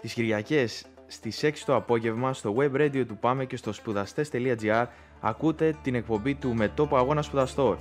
Τις Κυριακές στις 6 το απόγευμα στο web radio του Πάμε και στο σπουδαστές.gr ακούτε την εκπομπή του Μετώπου Αγώνα Σπουδαστών.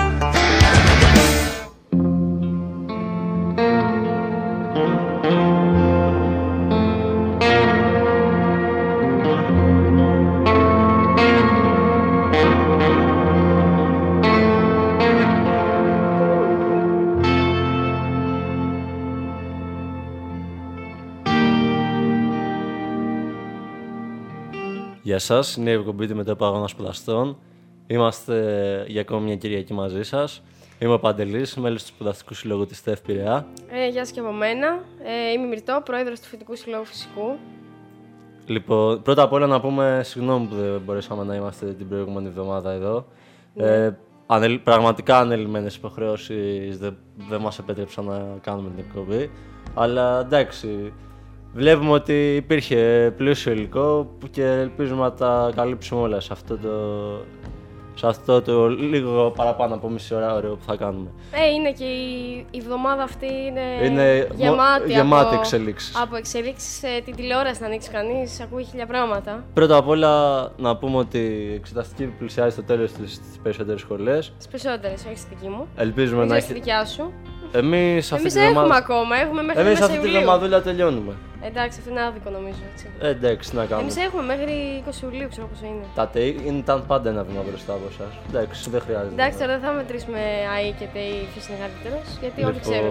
Γεια σας, είναι η εκπομπή του Μετώπου Αγώνα Σπουδαστών. Είμαστε για ακόμη μια Κυριακή μαζί σας. Είμαι ο Παντελής, μέλος του Σπουδαστικού Συλλόγου της ΤΕΦ Πειραιά. Γεια σας και από μένα. Είμαι η Μυρτώ, πρόεδρος του Φοιτητικού Συλλόγου Φυσικού. Λοιπόν, πρώτα απ' όλα να πούμε συγγνώμη που δεν μπορέσαμε να είμαστε την προηγούμενη εβδομάδα εδώ. Πραγματικά ανελημμένες υποχρεώσεις δεν μας επέτρεψαν να κάνουμε την εκπομπή. Αλλά εντάξει. Βλέπουμε ότι υπήρχε πλούσιο υλικό και ελπίζουμε να τα καλύψουμε όλα σε αυτό το λίγο παραπάνω από μισή ώρα που θα κάνουμε. Είναι και η εβδομάδα αυτή είναι γεμάτη εξελίξεις. Από εξελίξεις την τηλεόραση να ανοίξει κανείς, ακούει χίλια πράγματα. Πρώτα απ' όλα να πούμε ότι η εξεταστική πλησιάζει στο τέλος στις περισσότερες σχολές. Στις περισσότερες, όχι στη δική μου. Ελπίζουμε να έχει. Στη δικιά σου. Εμείς έχουμε ακόμα, έχουμε μέχρι Εμείς αυτή τη εβδομαδούλα τελειώνουμε. Εντάξει, αυτό είναι άδικο νομίζω. Έτσι. Εντάξει, να κάνουμε. Εμείς έχουμε μέχρι 20 Ιουλίου, ξέρω πώς είναι. Ήταν πάντα ένα βήμα μπροστά από εσάς. Εντάξει, δεν χρειάζεται. Εντάξει, τώρα δεν θα μετρήσουμε ΑΕ και ΤΕΙ ποιος είναι καλύτερος, γιατί όλοι ξέρουν.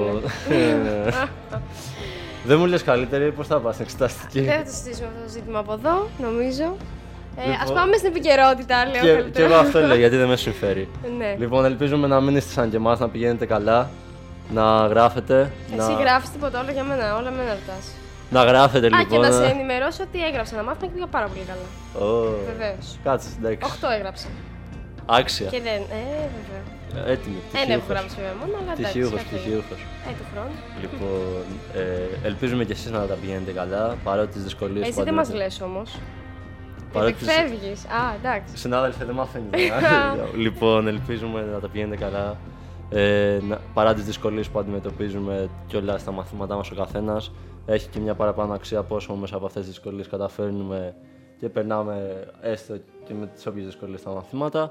Δεν μου λες καλύτερη, πώς θα πας στην εξεταστική. Δεν θα το συζητήσουμε αυτό το ζήτημα από εδώ, νομίζω. Ας πάμε στην επικαιρότητα, λέω. Και εγώ αυτό λέω, γιατί δεν με συμφέρει. Ναι. Λοιπόν, ελπίζουμε να μην είστε σαν και εμάς, να πηγαίνετε καλά, να γράφετε. Εσύ γράφεις τίποτα, όλα για μένα, όλα μένα ρωτάς. Να γράφετε λοιπόν. Και να σε ενημερώσω ότι έγραψα ένα μάθημα και πήγα πάρα πολύ καλά. Βεβαίως. Κάτσε, εντάξει. 8 έγραψα. Άξια. Και δεν. Βέβαια. Έτοιμη. Δεν έχω γράψει βέβαια μόνο, αλλά εντάξει. Πτυχίουχος. Του χρόνου. Λοιπόν, ελπίζουμε κι εσείς να τα πηγαίνετε καλά, παρότι τις δυσκολίες. Εσύ δεν μας λες όμως. Εκφεύγεις. Εντάξει. Συνάδελφε, δεν μ' αφήνει. Λοιπόν, ελπίζουμε να τα πηγαίνετε καλά. Παρά τις δυσκολίες που αντιμετωπίζουμε κιόλας στα μαθήματά μας ο καθένας, έχει και μια παραπάνω αξία πόσο μέσα από αυτές τις δυσκολίες καταφέρνουμε και περνάμε έστω και με τις όποιες δυσκολίες στα μαθήματα.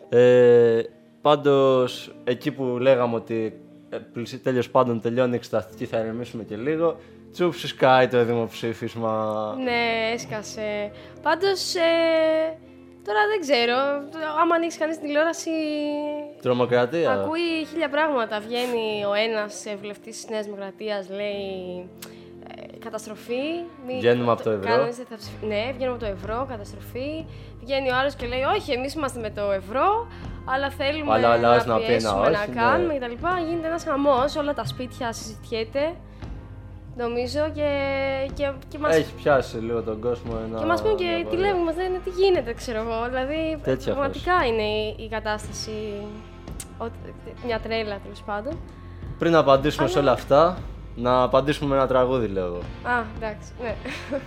Πάντως, εκεί που λέγαμε ότι τέλος πάντων τελειώνει η εξεταστική, θα ηρεμήσουμε και λίγο. Τσούψου σκάει το δημοψήφισμα. Ναι, έσκασε. Πάντως, τώρα δεν ξέρω. Άμα ανοίξει κανείς την τηλεόραση. Τρομοκρατία. Ακούει χίλια πράγματα. Βγαίνει ο ένας βουλευτής της Νέας Δημοκρατίας, λέει. Καταστροφή. Βγαίνουμε από το ευρώ. Ναι, βγαίνουμε από το ευρώ, καταστροφή. Βγαίνει ο άλλος και λέει: όχι, εμείς είμαστε με το ευρώ, αλλά θέλουμε να πιέσουμε, να κάνουμε κτλ. Γίνεται ένας χαμός, όλα τα σπίτια συζητιέται. Νομίζω και μας. Έχει πιάσει λίγο τον κόσμο ένα. Και μας πούν και τι λέγουμε, μας λένε τι γίνεται, ξέρω εγώ. Δηλαδή, πραγματικά είναι η κατάσταση. Μια τρέλα τέλος πάντων. Πριν να απαντήσουμε σε όλα αυτά, να απαντήσουμε με ένα τραγούδι, λέω εγώ. Εντάξει, ναι.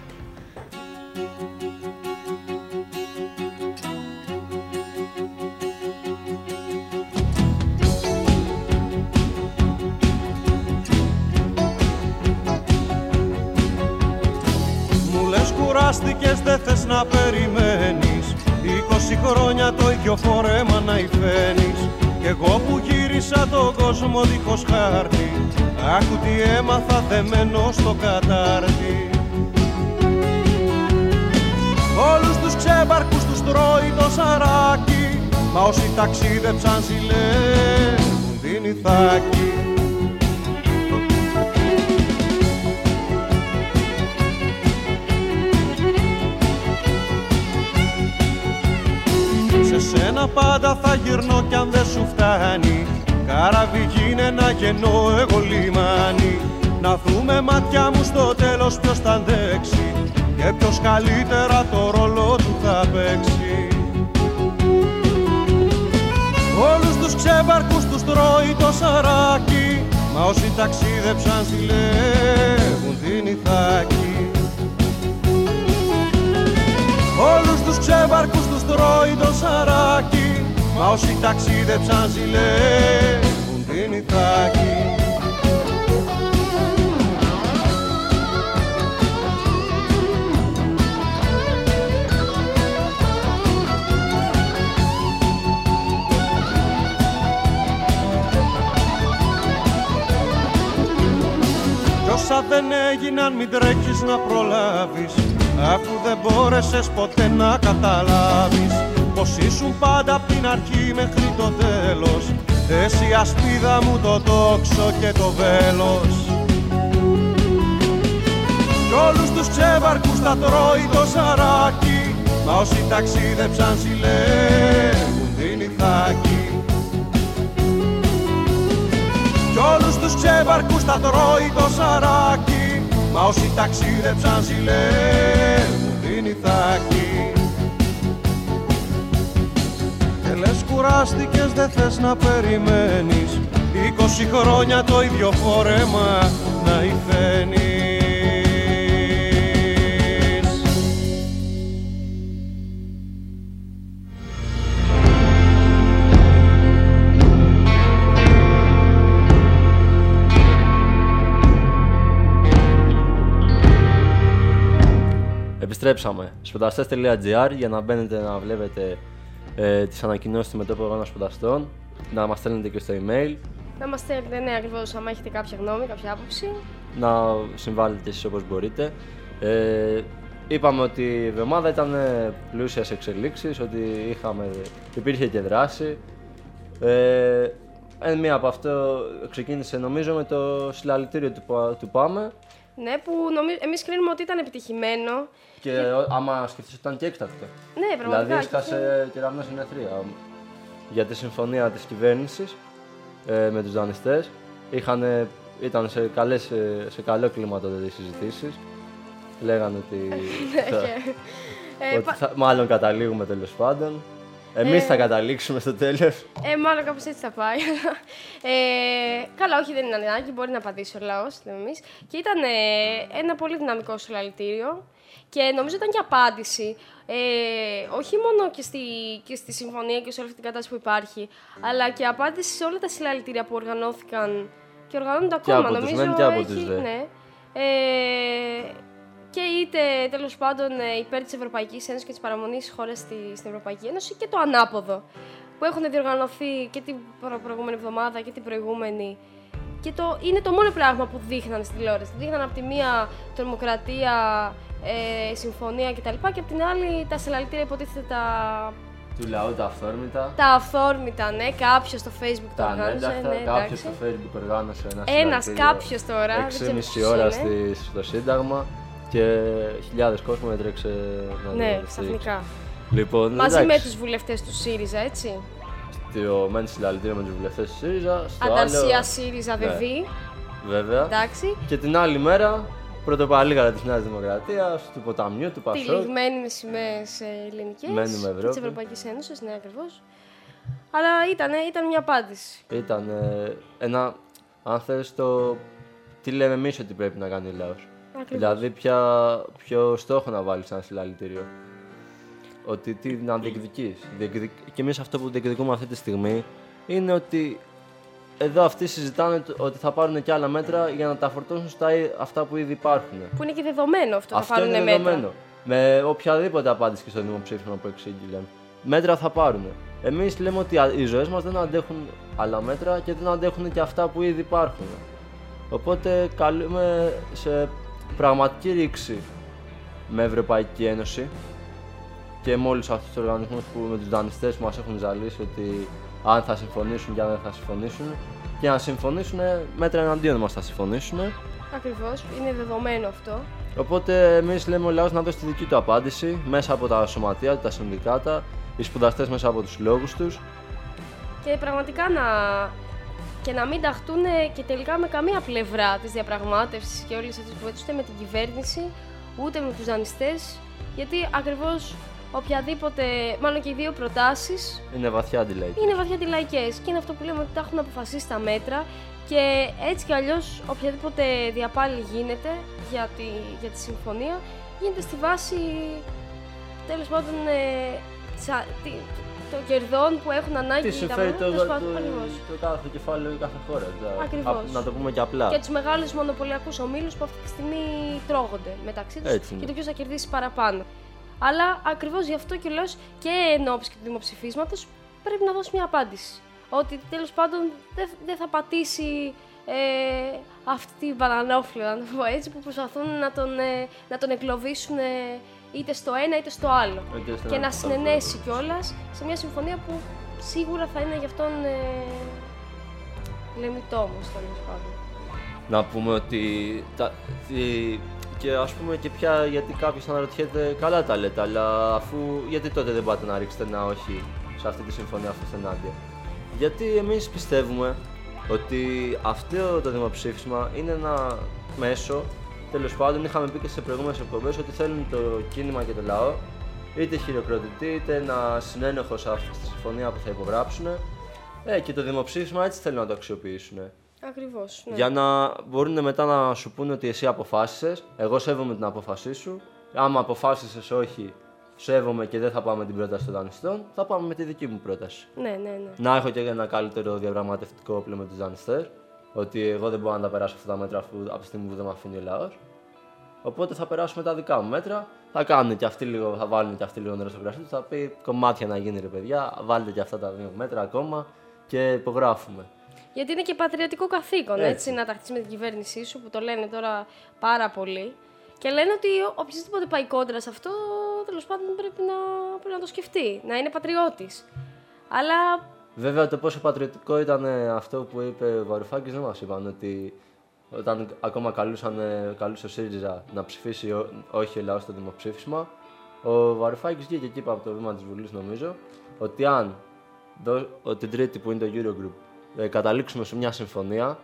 Μου λες κουράστηκες, δεν θες να περιμένεις 20 χρόνια το ίδιο φόρεμα να υφαίνεις. Κι εγώ που γύρισα τον κόσμο δίχως χάρτη, άκου τι έμαθα δεμένο στο κατάρτι. Όλους τους ξέμπαρκους τους τρώει το σαράκι, μα όσοι ταξίδεψαν ζηλεύουν την Ιθάκη. Σε σένα πάντα θα γυρνώ κι αν δεν σου φτάνει, καράβι γίνε να γεννώ εγώ λιμάνι. Να δούμε μάτια μου στο τέλος ποιος θα αντέξει και ποιος καλύτερα το ρόλο του θα παίξει. Όλους τους ξέμπαρκους τους τρώει το σαράκι, μα όσοι ταξίδεψαν ζηλεύουν την Ιθάκη. Όλους τους ξέμπαρκους τους τρώει το σαράκι, μα όσοι ταξίδεψαν ζηλεύουν την Ιθάκη. όλα δεν έγιναν, μην τρέχεις να προλάβεις, αφού δεν μπόρεσες ποτέ να καταλάβεις πως ήσουν πάντα απ' την αρχή μέχρι το τέλος, εσύ ασπίδα μου, το τόξο και το βέλος. Κι όλους τους ξέβαρκους τα τρώει το σαράκι, μα όσοι ταξίδεψαν ζηλεύουν την Ιθάκη. Κι όλους τους ξέβαρκους τα τρώει το σαράκι, μα όσοι ταξίδεψαν ζηλεύουν την Ιθάκη. Και λες κουράστηκες, δεν θες να περιμένεις 20 χρόνια το ίδιο φόρεμα να υφαίνεις. Επιστρέψαμε. Σπουδαστές.gr για να μπαίνετε να βλέπετε τις ανακοινώσεις του μετώπου αγώνα σπουδαστών, να μας στέλνετε και στο email. Να μας στέλνετε, ναι, ακριβώς, άμα έχετε κάποια γνώμη, κάποια άποψη. Να συμβάλλετε εσείς όπως μπορείτε. Είπαμε ότι η εβδομάδα ήταν πλούσια σε εξελίξεις, ότι υπήρχε και δράση. Μία από αυτό ξεκίνησε νομίζω με το συλλαλητήριο του ΠΑΜΕ. Ναι, που εμείς κρίνουμε ότι ήταν επιτυχημένο. Και άμα σκεφτείς ότι ήταν και έκτακτο. Ναι, πραγματικά. Δηλαδή έσκασε κεραμνό συνεθρία για τη συμφωνία της κυβέρνησης με τους δανειστές. Ήταν σε καλό κλίμα τότε οι συζητήσεις. Λέγανε ότι μάλλον καταλήγουμε τέλος πάντων. Εμείς θα καταλήξουμε στο τέλος. Μάλλον κάπως έτσι θα πάει. Καλά, όχι, δεν είναι ανάγκη, μπορεί να απαντήσει ο λαός, λέμε εμείς. Και ήταν ένα πολύ δυναμικό συλλαλητήριο και νομίζω ήταν και απάντηση. Όχι μόνο και στη συμφωνία και σε όλη αυτή την κατάσταση που υπάρχει, αλλά και απάντηση σε όλα τα συλλαλητήρια που οργανώθηκαν και οργανώνονται ακόμα. Νομίζω τους μεν και από τους δε. Ναι. Και είτε τέλος πάντων υπέρ της Ευρωπαϊκής Ένωσης και της παραμονής της χώρας στην Ευρωπαϊκή Ένωση και το ανάποδο που έχουν διοργανωθεί και την προηγούμενη εβδομάδα και την προηγούμενη. Και είναι το μόνο πράγμα που δείχναν στην τηλεόραση. Δείχναν από τη μία τρομοκρατία, συμφωνία κτλ. Και από την άλλη τα συλλαλητήρια υποτίθεται του λαού, τα αυθόρμητα. Τα αυθόρμητα, ναι, κάποιος στο Facebook το οργάνωσε. Κάποιος στο Facebook οργάνωσε ένας κάποιος τώρα. 6,5 ώρα στο Σύνταγμα. Και χιλιάδες κόσμο έτρεξε να ναι, ξαφνικά. Λοιπόν, μαζί με τους βουλευτές του ΣΥΡΙΖΑ, έτσι. Στο μεν συλλαλητήριο με τους βουλευτές του ΣΥΡΙΖΑ. Ανταρσία ΣΥΡΙΖΑ ΔΕΒΗ. Βέβαια. Εντάξει. Και την άλλη μέρα, πρωτοπαλίγαρα της Νέας Δημοκρατίας, του Ποταμιού, του Πασόκ. Τυλιγμένη με σημαίες ελληνικές της Ευρωπαϊκής Ένωσης, ναι, ακριβώς. Αλλά ήταν μια απάντηση. Ήταν ένα, αν θες, τι λέμε εμείς ότι πρέπει να κάνει ο λαός. Ακριβώς. Δηλαδή, ποιο στόχο να βάλεις ένα συλλαλητήριο. Ότι τι να διεκδικείς. Και εμείς αυτό που διεκδικούμε αυτή τη στιγμή είναι ότι εδώ αυτοί συζητάνε ότι θα πάρουν και άλλα μέτρα για να τα φορτώσουν στα αυτά που ήδη υπάρχουν. Που είναι και δεδομένο αυτό, θα πάρουν είναι μέτρα. Δεδομένο. Με οποιαδήποτε απάντηση και στο δημοψήφισμα που εξήγηλαν. Μέτρα θα πάρουν. Εμείς λέμε ότι οι ζωές μας δεν αντέχουν άλλα μέτρα και δεν αντέχουν και αυτά που ήδη υπάρχουν. Οπότε καλούμε σε πραγματική ρήξη με Ευρωπαϊκή Ένωση και με όλους αυτούς τους οργανισμούς που με τους δανειστές που μας έχουν ζαλίσει ότι αν θα συμφωνήσουν και αν δεν θα συμφωνήσουν και αν συμφωνήσουν, μέτρα εναντίον μας θα συμφωνήσουν. Ακριβώς, είναι δεδομένο αυτό. Οπότε εμείς λέμε ο λαός να δώσει τη δική του απάντηση μέσα από τα σωματεία, τα συνδικάτα, οι σπουδαστές μέσα από τους λόγους τους. Και πραγματικά και να μην ταχτούν και τελικά με καμία πλευρά της διαπραγμάτευσης και όλες αυτές που ούτε με την κυβέρνηση, ούτε με τους δανειστές, γιατί ακριβώς οποιαδήποτε, μάλλον και οι δύο προτάσεις είναι βαθιά αντιλαϊκές. Είναι βαθιά αντιλαϊκές και είναι αυτό που λέμε ότι τα έχουν αποφασίσει τα μέτρα και έτσι κι αλλιώς οποιαδήποτε διαπάλη γίνεται για τη συμφωνία γίνεται στη βάση τέλος πάντων των κερδών που έχουν ανάγκη. Τι συμφέρει το κάθε κεφάλαιο ή κάθε χώρα. Ακριβώς. Να το πούμε και απλά. Και τους μεγάλους μονοπωλιακούς ομίλους που αυτή τη στιγμή τρώγονται μεταξύ τους και το ποιος θα κερδίσει παραπάνω. Αλλά ακριβώς γι' αυτό και λέω και εν ώψη και του δημοψηφίσματος πρέπει να δώσει μια απάντηση. ότι τέλος πάντων δεν θα πατήσει αυτή την μπανανόφλα, να το πω έτσι, που προσπαθούν να τον εγκλωβίσουν είτε στο ένα είτε στο άλλο. Και να συνενέσει κιόλας σε μια συμφωνία που σίγουρα θα είναι γι' αυτόν λεμιτόμος, τέλος πάντων. Να πούμε ότι και ας πούμε και πια, γιατί κάποιος αναρωτιέται, καλά τα λέτε, αλλά αφού γιατί τότε δεν πάτε να ρίξετε ένα όχι σε αυτή τη συμφωνία, αυτό ενάντια? Γιατί εμείς πιστεύουμε ότι αυτό το δημοψήφισμα είναι ένα μέσο, τέλος πάντων είχαμε πει και σε προηγούμενες εκπομπές, ότι θέλουν το κίνημα και το λαό είτε χειροκροτητή είτε ένα συνένοχο σε αυτή τη συμφωνία που θα υπογράψουν, και το δημοψήφισμα έτσι θέλουν να το αξιοποιήσουν. Ακριβώς, ναι. Για να μπορούν μετά να σου πούνε ότι εσύ αποφάσισες, εγώ σέβομαι την απόφασή σου. Άμα αποφάσισες όχι, σέβομαι και δεν θα πάμε την πρόταση των δανειστών, θα πάμε με τη δική μου πρόταση. Ναι. Να έχω και ένα καλύτερο διαπραγματευτικό όπλο με τους δανειστές, ότι εγώ δεν μπορώ να τα περάσω αυτά τα μέτρα αφού από τη στιγμή που δεν με αφήνει ο λαός. Οπότε θα περάσουμε τα δικά μου μέτρα. Θα κάνουν και αυτοί λίγο, θα βάλουν και αυτοί λίγο νερό στο κρασί του. Θα πει κομμάτια να γίνει, ρε παιδιά, βάλτε και αυτά τα 2 μέτρα ακόμα και υπογράφουμε. Γιατί είναι και πατριωτικό καθήκον, έτσι, να ταχθείς με την κυβέρνησή σου, που το λένε τώρα πάρα πολύ. Και λένε ότι οποιοδήποτε πάει κόντρα σε αυτό, τέλος πάντων πρέπει να το σκεφτεί, να είναι πατριώτης. Αλλά. Βέβαια, το πόσο πατριωτικό ήταν αυτό που είπε ο Βαρουφάκης δεν μας είπαν. Ότι όταν ακόμα καλούσε ο ΣΥΡΙΖΑ να ψηφίσει όχι ο λαός στο δημοψήφισμα, ο Βαρουφάκης βγήκε εκεί από το βήμα της Βουλής, νομίζω, ότι αν την Τρίτη που είναι το Eurogroup καταλήξουμε σε μια συμφωνία,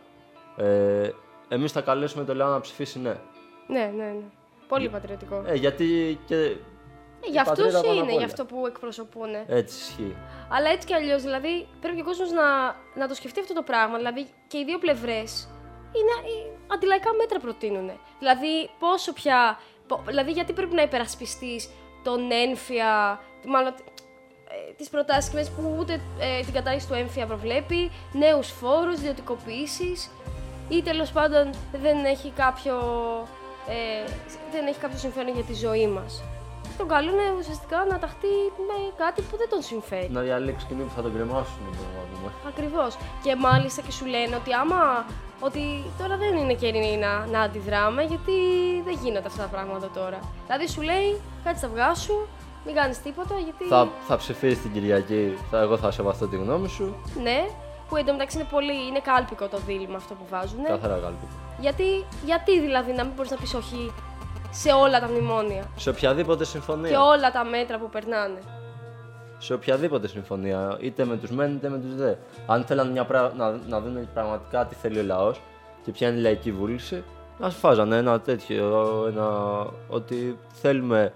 εμείς θα καλέσουμε το λαό να ψηφίσει ναι. Ναι. Πολύ πατριωτικό. Γιατί και. Για αυτούς είναι, για αυτό που εκπροσωπούν. Έτσι ισχύει. Αλλά έτσι κι αλλιώς, δηλαδή πρέπει και ο κόσμος να το σκεφτεί αυτό το πράγμα. Δηλαδή και οι δύο πλευρές αντιλαϊκά μέτρα προτείνουν. Δηλαδή πόσο πια. Δηλαδή γιατί πρέπει να υπερασπιστείς τον έμφυα, μάλλον τις προτάσεις που ούτε την κατάργηση του έμφυα προβλέπει, νέους φόρους, ιδιωτικοποιήσεις ή τέλος πάντων δεν έχει κάποιο συμφέρον για τη ζωή μας. Τον καλούν ουσιαστικά να ταχθεί με κάτι που δεν τον συμφέρει. Να διαλέξει κοινή που θα τον κρεμάσουν, Ακριβώς. Και μάλιστα και σου λένε ότι τώρα δεν είναι καιρή να αντιδράμε, γιατί δεν γίνονται αυτά τα πράγματα τώρα. Δηλαδή σου λέει, κάτσε τα αυγά σου, μην κάνεις τίποτα, γιατί. Θα ψηφίσεις την Κυριακή, εγώ θα σεβαστώ τη γνώμη σου. Ναι, που εντωμεταξύ είναι κάλπικο το δίλημμα αυτό που βάζουν. Καθαρά κάλπικο. Γιατί δηλαδή να μην μπορείς να πεις όχι σε όλα τα μνημόνια. Σε οποιαδήποτε συμφωνία. Και όλα τα μέτρα που περνάνε. Σε οποιαδήποτε συμφωνία, είτε με τους μεν είτε με τους δε. Αν θέλανε να δουν πραγματικά τι θέλει ο λαός και ποια είναι η λαϊκή βούληση, ας φάζανε ένα τέτοιο, ότι θέλουμε,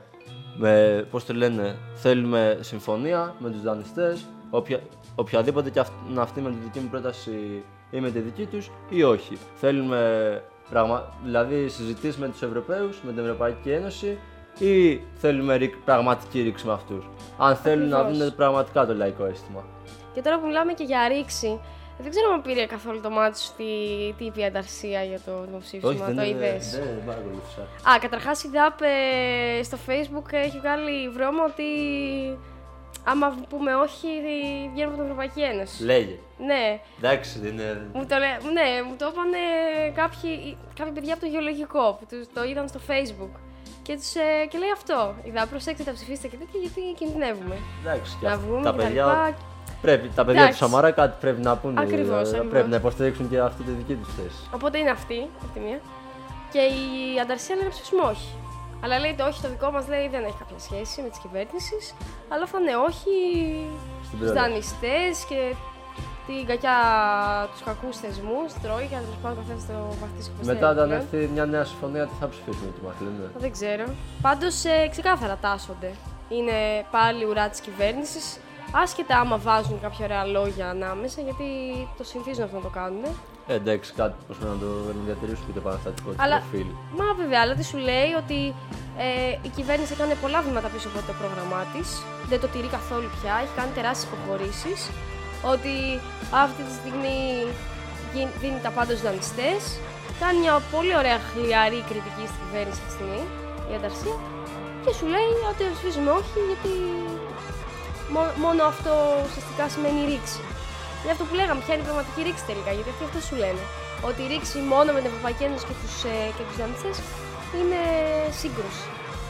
θέλουμε συμφωνία με τους δανειστές, οποιαδήποτε και αυτή με τη δική μου πρόταση ή με τη δική τους ή όχι. Θέλουμε δηλαδή συζητήσεις με τους Ευρωπαίους, με την Ευρωπαϊκή Ένωση, ή θέλουμε πραγματική ρήξη με αυτούς. Αν θέλουν να δουν πραγματικά το λαϊκό αίσθημα. Και τώρα που μιλάμε και για ρήξη, δεν ξέρω αν πήρε καθόλου το μάτι σου τι είπε η Ανταρσία για το δημοψήφισμα. Όχι, το είδες? Δεν παρακολούθησα. Καταρχάς η ΔΑΠ στο Facebook έχει βγάλει βρώμα ότι άμα πούμε όχι, βγαίνουμε από την Ευρωπαϊκή Ένωση. Λέγε. Ναι. Εντάξει, δεν είναι. Μου το είπαν κάποιοι παιδιά από το γεωλογικό που το είδαν στο Facebook. Και λέει αυτό. Είδα, προσέξτε, θα ψηφίσετε και τέτοια, γιατί κινδυνεύουμε. Εντάξει, να βγούμε τα και παιδιά, τα λοιπά. Τα παιδιά του Σαμαρά κάτι πρέπει να πούνε. Ακριβώς. Πρέπει να υποστηρίξουν και αυτή τη δική του θέση. Οπότε είναι αυτή, από τη μία. Και η Ανταρσία λέει να ψηφίσουμε όχι. Αλλά λέει το όχι το δικό μας, λέει, δεν έχει κάποια σχέση με τις κυβέρνησης. Αλλά θα είναι όχι στους δανειστές και την κακιά, τους κακούς θεσμούς, Τρόικα, τέλος πάντων καθένας το βαφτίσει όπως θέλει. Μετά όταν έρθει μια νέα συμφωνία, τι θα ψηφίσουμε το μαθαίνουμε. Δεν ξέρω. Πάντως ξεκάθαρα τάσσονται. Είναι πάλι ουρά της κυβέρνησης. Άσχετα άμα βάζουν κάποια ωραία λόγια ανάμεσα, γιατί το συνηθίζουν αυτό να το κάνουν. Εντάξει, κάτι πώς να το διατηρήσουν και το επαναστατικό του προφίλ. Μα βέβαια, αλλά τι σου λέει ότι η κυβέρνηση έκανε πολλά βήματα πίσω από το πρόγραμμά της. Δεν το τηρεί καθόλου πια, έχει κάνει τεράστιες υποχωρήσεις. Ότι αυτή τη στιγμή δίνει τα πάντα στους δανειστές. Κάνει μια πολύ ωραία χλιαρή κριτική στην κυβέρνηση αυτή τη στιγμή, η Ανταρσία. Και σου λέει ότι ψηφίζουμε όχι, γιατί μόνο αυτό ουσιαστικά σημαίνει ρήξη. Είναι αυτό που λέγαμε, ποια είναι η πραγματική ρήξη τελικά. Γιατί αυτοί αυτό σου λένε. Ότι η ρήξη μόνο με την Ευρωπαϊκή Ένωση και τους δανειστές είναι σύγκρουση.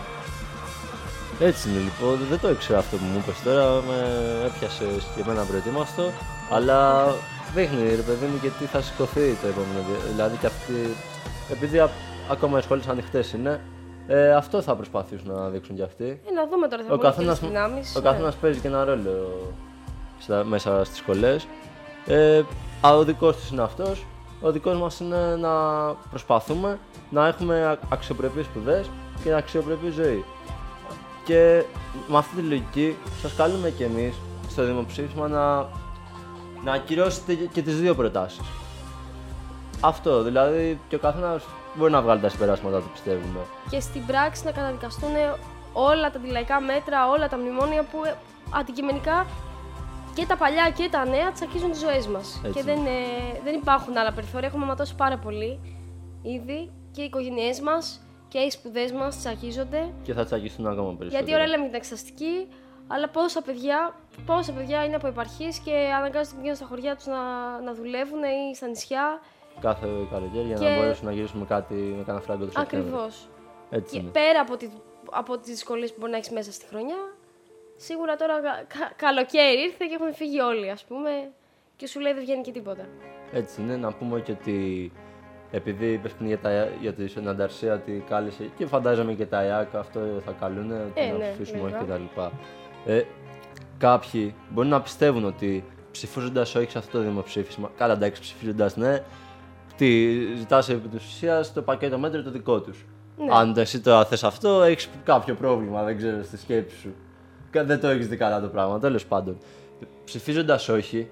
Έτσι είναι λοιπόν, δεν το ήξερα αυτό που μου είπες τώρα, με έπιασε συγκεκριμένα προετοίμαστο, αλλά δείχνει ρε παιδί μου γιατί θα σηκωθεί το επόμενο. Δηλαδή και αυτοί, επειδή ακόμα οι σχολές ανοιχτές είναι, αυτό θα προσπαθήσουν να δείξουν κι αυτοί. Να δούμε τώρα, θα πούμε και τις δυνάμεις. Ο καθένας παίζει και ένα ρόλο μέσα στις σχολές. Ο δικός τους είναι αυτός, ο δικός μας είναι να προσπαθούμε να έχουμε αξιοπρεπείς σπουδές και αξιοπρεπή ζωή. Και με αυτή τη λογική σας καλούμε και εμείς στο δημοψήφισμα να ακυρώσετε και τις δύο προτάσεις. Αυτό, δηλαδή και ο καθένας μπορεί να βγάλει τα συμπεράσματα του, πιστεύουμε. Και στην πράξη να καταδικαστούν όλα τα αντιλαϊκά μέτρα, όλα τα μνημόνια που αντικειμενικά και τα παλιά και τα νέα τσακίζουν τις ζωές μας. Έτσι. Και δεν υπάρχουν άλλα περιθώρια, έχουμε ματώσει πάρα πολύ ήδη και οι οικογένειές μας και οι σπουδές μας τσακίζονται. Και θα τσακιστούν ακόμα περισσότερο. Γιατί ώρα λέμε την εξεταστική, αλλά πόσα παιδιά είναι από επαρχίες και αναγκάζονται να πηγαίνουν στα χωριά τους να δουλεύουν ή στα νησιά. Κάθε καλοκαίρι για να μπορέσουν να γυρίσουν με κάνα φράγκο του Σεπτέμβρη. Ακριβώς. Έτσι Και είναι. πέρα από τις δυσκολίες που μπορεί να έχεις μέσα στη χρονιά, σίγουρα τώρα καλοκαίρι ήρθε και έχουν φύγει όλοι, ας πούμε, και σου λέει δεν βγαίνει και τίποτα. Έτσι είναι, να πούμε και ότι επειδή είπες πριν για τη συνανταρσία ότι κάλεσε και φαντάζομαι και τα ΙΑΚ αυτό θα καλούν, να ψηφίσουμε όχι κτλ. Κάποιοι μπορεί να πιστεύουν ότι ψηφίζοντας όχι σε αυτό το δημοψήφισμα, καλά εντάξει ψηφίζοντας ναι, ζητάς επί της ουσίας το πακέτο μέτρο το δικό τους. Ναι. Αν εσύ τώρα θες αυτό, έχεις κάποιο πρόβλημα, δεν ξέρω, στη σκέψη σου. Δεν το έχεις δει καλά το πράγμα, τέλος πάντων. Ψηφίζοντας όχι,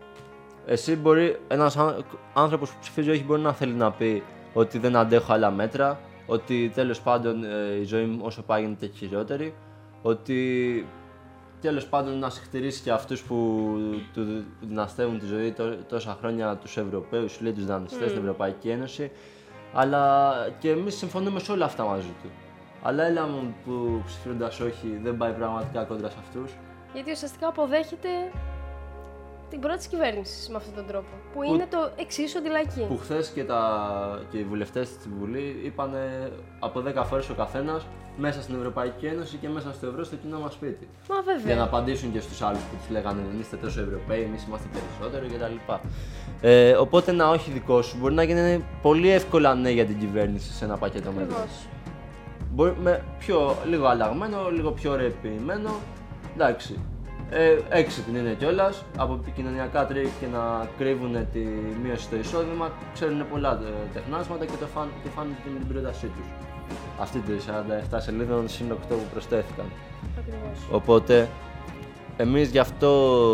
ένας άνθρωπος που ψηφίζει όχι μπορεί να θέλει να πει ότι δεν αντέχω άλλα μέτρα, ότι τέλος πάντων η ζωή μου όσο πάει γίνεται χειρότερη, ότι τέλος πάντων να συχτηρίσει και αυτούς που του δυναστεύουν τη ζωή τόσα χρόνια, τους Ευρωπαίους, λέει τους δανειστές, την Ευρωπαϊκή Ένωση, αλλά και εμείς συμφωνούμε σε όλα αυτά μαζί του. Αλλά έλα μου που ψηφίζοντας όχι δεν πάει πραγματικά κόντρα σε αυτούς. Γιατί ουσιαστικά αποδέχεται την πρώτη κυβέρνηση με αυτόν τον τρόπο. Που είναι το εξίσου αντιλαϊκή. Που χθες και οι βουλευτές στη Βουλή είπαν από 10 φορές ο καθένας μέσα στην Ευρωπαϊκή Ένωση και μέσα στο ευρώ στο κοινό μας σπίτι. Μα βέβαια. Για να απαντήσουν και στους άλλους που τους λέγανε δεν είστε τόσο Ευρωπαίοι, εμείς είμαστε περισσότερο κτλ. Οπότε ένα όχι δικό σου μπορεί να γίνει πολύ εύκολα ναι για την κυβέρνηση σε ένα πακέτο μέτρων. Μπορεί με λίγο αλλαγμένο, λίγο πιο ρεποιημένο. Εντάξει. Έξυπνοι είναι κιόλας, από επικοινωνιακά τρίκ και να κρύβουν τη μείωση στο εισόδημα, ξέρουν πολλά τεχνάσματα και φάνηκε και με την πρότασή τους. Αυτή τη 47 σελίδων συν 8 που προσθέθηκαν. Ακριβώς. Οπότε, εμείς γι' αυτό,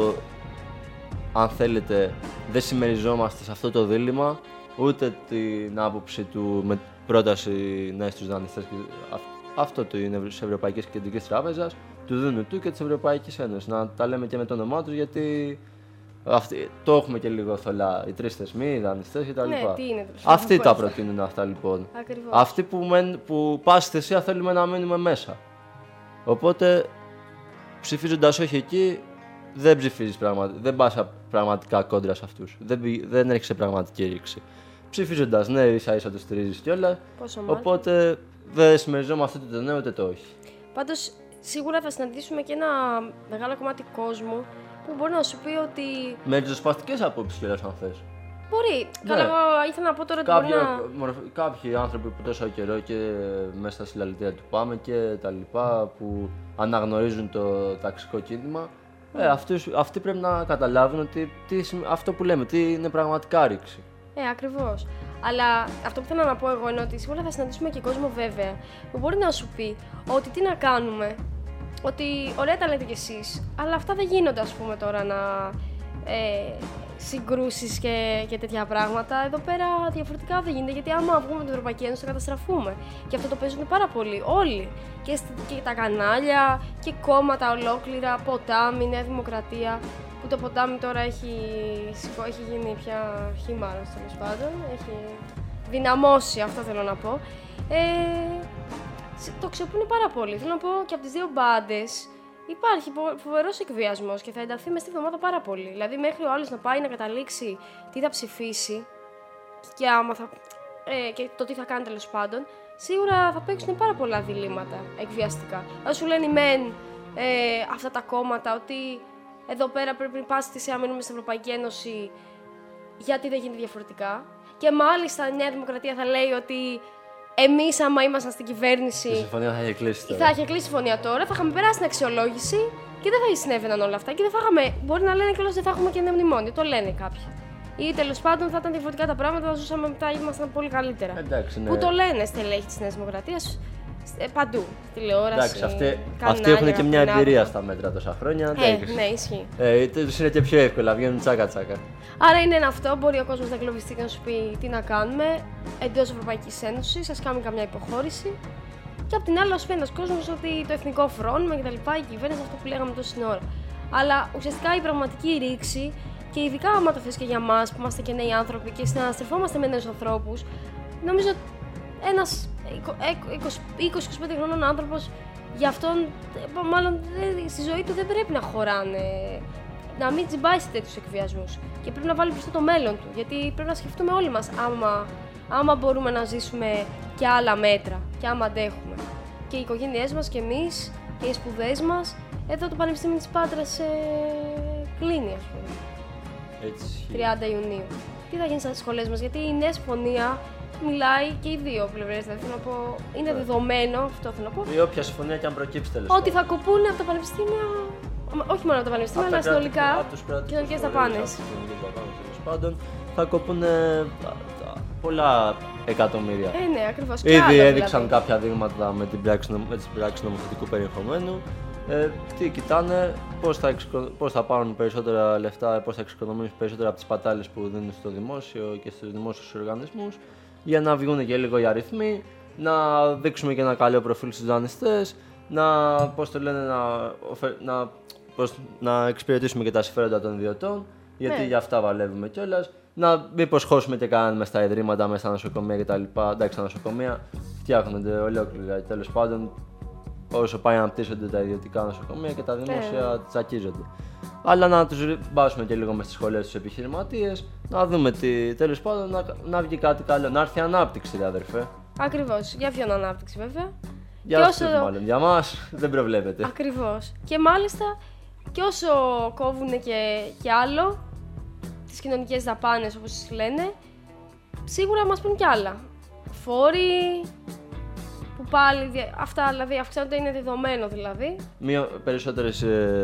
αν θέλετε, δεν συμμεριζόμαστε σε αυτό το δίλημμα, ούτε την άποψη του με πρόταση ναι στους δανειστές, αυτό της Ευρωπαϊκής Κεντρικής Τράπεζας, του ΔΝΤ και της Ευρωπαϊκής Ένωσης. Να τα λέμε και με το όνομά τους, γιατί το έχουμε και λίγο θολά. Οι τρεις θεσμοί, οι δανειστές κτλ. Ναι, τι είναι, αυτοί τα προτείνουν αυτά λοιπόν. Ακριβώς. Αυτοί που πάση θυσία θέλουμε να μείνουμε μέσα. Οπότε ψηφίζοντας όχι εκεί, δεν ψηφίζεις δεν πας πραγματικά κόντρα σε αυτούς. Δεν έρχεσαι πραγματική ρήξη. Ψηφίζοντας ναι, ίσα-ίσα το στηρίζεις κιόλας. Οπότε δεν συμμεριζόμαστε ούτε το ναι ούτε το όχι. Πάντως, σίγουρα θα συναντήσουμε και ένα μεγάλο κομμάτι κόσμου που μπορεί να σου πει ότι. Με ριζοσπαστικές απόψεις κιόλας, αν θες. Μπορεί. Ναι. Καλά, εγώ ήθελα να πω τώρα ότι μπορεί να. Κάποιοι άνθρωποι που τόσο καιρό και μέσα στα συλλαλητήρια του Πάμε και τα λοιπά, που αναγνωρίζουν το ταξικό κίνημα, αυτοί πρέπει να καταλάβουν ότι αυτό που λέμε, τι είναι πραγματικά ρήξη. Ακριβώς. Αλλά αυτό που θέλω να πω εγώ είναι ότι σίγουρα θα συναντήσουμε και κόσμο βέβαια που μπορεί να σου πει ότι τι να κάνουμε, ότι ωραία τα λέτε κι εσείς, αλλά αυτά δεν γίνονται ας πούμε τώρα να συγκρούσεις και τέτοια πράγματα. Εδώ πέρα διαφορετικά δεν γίνεται, γιατί άμα βγούμε με την Ευρωπαϊκή Ένωση θα καταστραφούμε. Και αυτό το παίζουν πάρα πολύ όλοι. Και τα κανάλια και κόμματα ολόκληρα, Ποτάμι, Νέα Δημοκρατία. Που το Ποτάμι τώρα έχει γίνει πια χήμαρος τέλος πάντων. Έχει δυναμώσει, αυτό θέλω να πω. Το ξεπούνε πάρα πολύ. Θέλω να πω και από τις δύο μπάντες υπάρχει φοβερός εκβιασμός και θα ενταθεί μες στη βδομάδα πάρα πολύ. Δηλαδή, μέχρι ο άλλος να πάει να καταλήξει τι θα ψηφίσει και το τι θα κάνει τέλος πάντων, σίγουρα θα παίξουν πάρα πολλά διλήμματα εκβιαστικά. Θα σου λένε μεν αυτά τα κόμματα ότι εδώ πέρα πρέπει πάση θυσία να μείνουμε στην Ευρωπαϊκή Ένωση γιατί δεν γίνεται διαφορετικά. Και μάλιστα η Νέα Δημοκρατία θα λέει ότι εμείς, άμα ήμασταν στην κυβέρνηση. Η συμφωνία θα είχε κλείσει τώρα. Θα είχε κλείσει η συμφωνία τώρα, θα είχαμε περάσει την αξιολόγηση και δεν θα συνέβαιναν όλα αυτά. Και δεν θα είχαμε. Μπορεί να λένε κιόλας δεν θα έχουμε και ένα μνημόνιο. Το λένε κάποιοι. Ή τέλος πάντων θα ήταν διαφορετικά τα πράγματα, θα ζούσαμε μετά, ήμασταν πολύ καλύτερα. Εντάξει, ναι. Που το λένε στελέχη της Νέας Δημοκρατίας παντού. Τηλεόραση. Εντάξει, αυτοί έχουν και μια εμπειρία στα μέτρα τόσα χρόνια. Ναι, ισχύει. Τους είναι και πιο εύκολα, βγαίνουν τσάκα-τσάκα. Άρα είναι ένα αυτό. Μπορεί ο κόσμος να εγκλωβιστεί και να σου πει τι να κάνουμε εντός Ευρωπαϊκής Ένωσης, ας κάνουμε καμιά υποχώρηση. Και απ' την άλλη, να σου πει ένας κόσμος ότι το εθνικό φρόνημα κτλ. Η κυβέρνηση, αυτό που λέγαμε τόση ώρα. Αλλά ουσιαστικά η πραγματική ρήξη, και ειδικά άμα το θες και για μας που είμαστε και νέοι άνθρωποι και συναναστρεφόμαστε με νέους ανθρώπους, νομίζω ένας 20-25 χρονών άνθρωπος, για αυτόν, μάλλον στη ζωή του δεν πρέπει να χωράνε, να μην τσιμπάει σε τέτοιους εκβιασμούς. Και πρέπει να βάλει μπροστά το μέλλον του. Γιατί πρέπει να σκεφτούμε όλοι μας άμα μπορούμε να ζήσουμε και άλλα μέτρα και άμα αντέχουμε. Και οι οικογένειές μας και εμείς και οι σπουδές μας, εδώ το Πανεπιστήμιο της Πάτρας κλείνει, ας πούμε. Έτσι. 30 Ιουνίου. Τι θα γίνει στις σχολές μας, γιατί η Νέα Συμφωνία μιλάει και οι δύο πλευρές. Δηλαδή, θέλω να πω, είναι δεδομένο, αυτό θέλω να πω. Ή όποια συμφωνία και αν προκύψει τέλος πάντων. Ότι θα κοπούν από τα πανεπιστήμια, όχι μόνο από τα πανεπιστήμια, αλλά συνολικά κοινωνικές δαπάνες. Τέλος πάντων, θα κοπούν πολλά εκατομμύρια. Ναι, ακριβώς. Ήδη έδειξαν κάποια δείγματα με την πράξη νομοθετικού περιεχομένου. Τι κοιτάνε, πώς θα πάρουν περισσότερα λεφτά, πώς θα εξοικονομήσουν περισσότερα από τις πατάλες που δίνουν στο δημόσιο και στους δημόσιους οργανισμούς, για να βγουν και λίγο οι αριθμοί, να δείξουμε και ένα καλό προφίλ στους δανειστές, να εξυπηρετήσουμε και τα συμφέροντα των ιδιωτών, γιατί για αυτά βαλεύουμε κιόλας. Να μην προσχώσουμε και κανέναν μες στα ιδρύματα, μες στα νοσοκομεία κτλ. Εντάξει, τα νοσοκομεία φτιάχνονται ολόκληρα. Τέλος πάντων, όσο πάει να αναπτύσσονται τα ιδιωτικά νοσοκομεία και τα δημόσια τσακίζονται. Αλλά να τους μπάσουμε και λίγο μες στις σχολές τους επιχειρηματίες, να δούμε τέλος πάντων να βγει κάτι καλό, να έρθει ανάπτυξη, αδερφέ. Ακριβώς. Για ποιον ανάπτυξη, βέβαια. Για αυτούς μάλλον. Για μας δεν προβλέπεται. Ακριβώς. Και μάλιστα, και όσο κόβουν και άλλο τις κοινωνικές δαπάνες, όπως τις λένε, σίγουρα μας πούν κι άλλα. Φόροι, που πάλι αυτά δηλαδή αυξάνονται, είναι δεδομένο δηλαδή. Περισσότερες,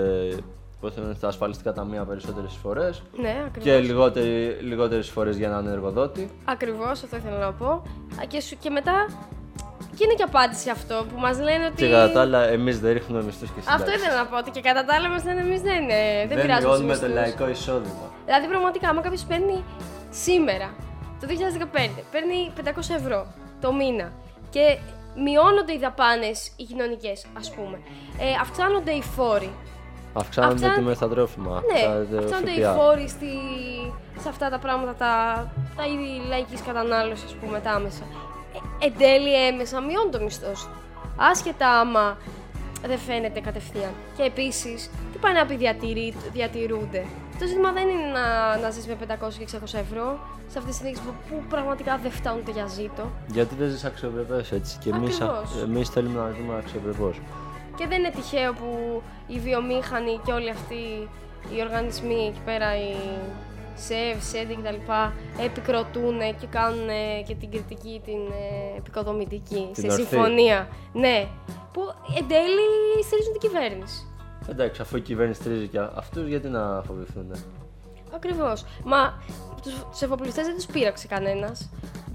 στα ασφαλιστικά ταμεία περισσότερες φορές. Ναι, ακριβώς. Και λιγότερες φορές για έναν εργοδότη. Ακριβώς, αυτό ήθελα να πω. Και μετά, και είναι και απάντηση αυτό που μας λένε ότι. Και κατά τα άλλα, εμείς δεν ρίχνουμε μισθούς και συντάξεις. Αυτό ήθελα να πω, ότι και κατά τα άλλα μας λένε εμείς δεν πειράζουμε. Δεν μειώνουμε το λαϊκό εισόδημα. Δηλαδή, πραγματικά, άμα κάποιος παίρνει σήμερα, το 2015, παίρνει 500 ευρώ το μήνα και μειώνονται οι δαπάνες οι κοινωνικές, ας πούμε. Αυξάνονται οι φόροι. Αυξάνονται τιμές στα τρόφιμα. Ναι, αυξάνονται οι φόροι σε αυτά τα πράγματα, τα είδη λαϊκής κατανάλωσης, ας πούμε, τα άμεσα. Εν τέλει έμεσα μειώνει το μισθό σου. Άσχετα άμα δεν φαίνεται κατευθείαν. Και επίσης, τι πάει να πει διατηρούνται. Το ζήτημα δεν είναι να ζεις με 500 και 600 ευρώ σε αυτές τις συνθήκες που πραγματικά δεν φτάνουν ούτε για ζήτο. Γιατί δεν ζεις αξιοπρεπώς έτσι. Και εμείς θέλουμε να ζούμε αξιοπρεπώς. Και δεν είναι τυχαίο που οι βιομήχανοι και όλοι αυτοί οι οργανισμοί εκεί πέρα, οι ΣΕΒ, ΣΕΝΤΙ κτλ. Επικροτούν και κάνουν και την κριτική, την επικοδομητική, στη συμφωνία. Ναι, που εν τέλει στηρίζουν την κυβέρνηση. Εντάξει, αφού η κυβέρνηση στηρίζει και αυτούς, γιατί να φοβηθούν. Ακριβώς. Μα τους εφοπλιστές δεν τους πείραξε κανένας.